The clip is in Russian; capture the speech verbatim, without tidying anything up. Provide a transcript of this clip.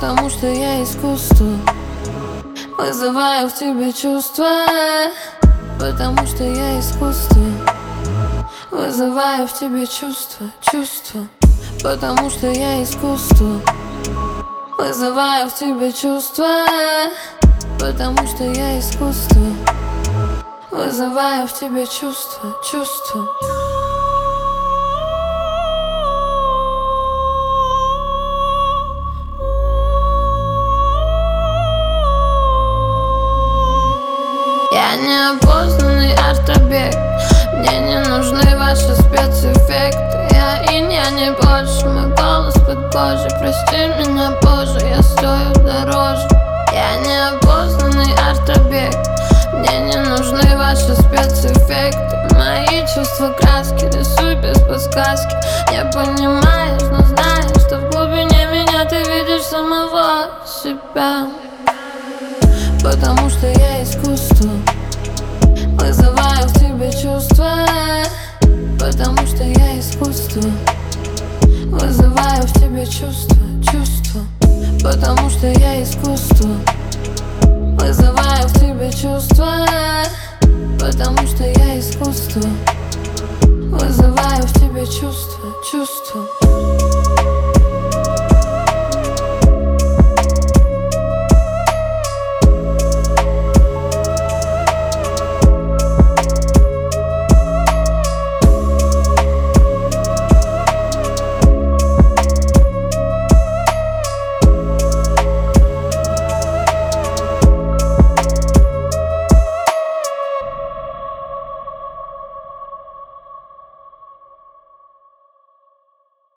потому что я искусство. Вызываю в тебе чувства, потому что я искусство. Вызываю в тебе чувства, чувства, потому что я искусство. Вызываю в тебе чувства, потому что я искусство. Вызываю в тебе чувства, чувства. Я неопознанный арт-объект. Мне не нужны ваши спецэффекты. Я инь, я не больше, мой голос под кожей. Прости меня позже, я стою дороже. Я неопознанный арт-объект. Мне не нужны ваши спецэффекты. Мои чувства краски рисуй без подсказки. Не понимаешь, но знаешь, что в глубине меня ты видишь самого себя. Потому что я искусство. Вызываю в тебе чувства, потому что я искусство. Вызываю в тебе чувства, чувства, потому что я искусство. Вызываю в тебе чувства, потому что я искусство. Вызываю в тебе чувства, чувства.